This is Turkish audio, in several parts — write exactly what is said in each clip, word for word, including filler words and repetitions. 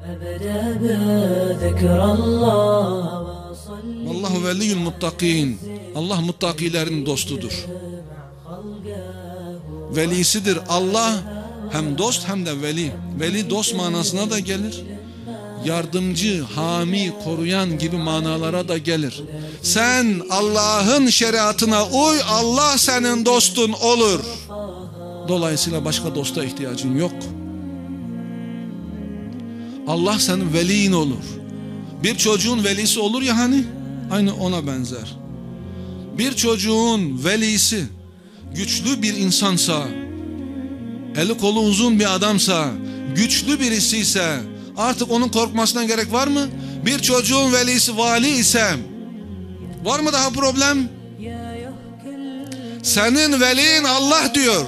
Vallahu veliyyul muttakin. Allah muttakilerin dostudur. Velisidir. Allah hem dost hem de veli. Veli dost manasına da gelir. Yardımcı, hami, koruyan gibi manalara da gelir. Sen Allah'ın şeriatına uy, Allah senin dostun olur. Dolayısıyla başka dosta ihtiyacın yok. Allah senin veliin olur. Bir çocuğun velisi olur ya hani, aynı ona benzer. Bir çocuğun velisi güçlü bir insansa, eli kolu uzun bir adamsa, güçlü birisi ise artık onun korkmasına gerek var mı? Bir çocuğun velisi vali ise var mı daha problem? Senin velin Allah diyor.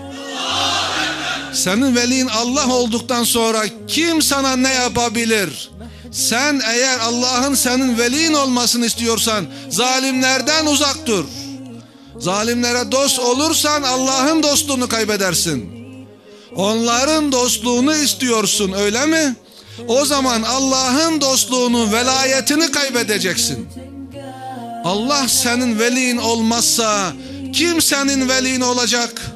Senin velin Allah olduktan sonra kim sana ne yapabilir? Sen eğer Allah'ın senin velin olmasını istiyorsan zalimlerden uzak dur. Zalimlere dost olursan Allah'ın dostluğunu kaybedersin. Onların dostluğunu istiyorsun, öyle mi? O zaman Allah'ın dostluğunu, velayetini kaybedeceksin. Allah senin velin olmazsa kim senin velin olacak?